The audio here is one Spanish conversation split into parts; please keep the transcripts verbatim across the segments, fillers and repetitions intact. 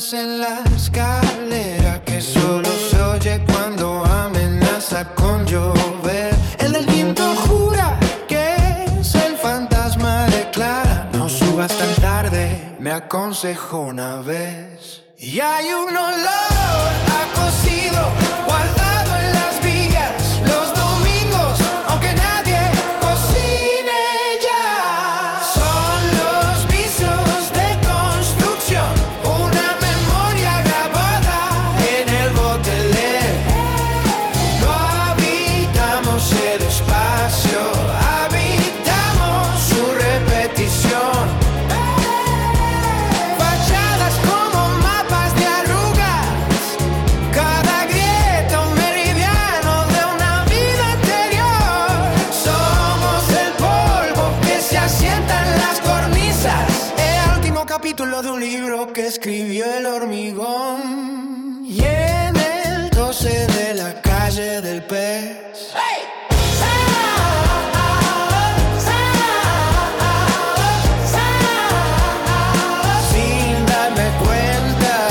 voz en la escalera que solo se oye cuando amenaza con llover. El del viento jura que es el fantasma de Clara. No subas tan tarde, me aconsejó una vez. Y hay un olor a cocido guardado en las vías los domingos, aunque nadie cocine ya. Son los visos de construcción, una memoria grabada en el botelé. No habitamos el espacio, habitamos su repetición. Fachadas como mapas de arrugas, cada grieta un meridiano de una vida anterior. Somos el polvo que se asienta en las cornisas, el último capítulo de un libro que escribió el hormigón. Y en el doce de la calle del pez, sin darme cuenta,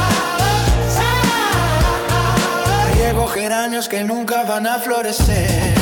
riego geranios que nunca van a florecer.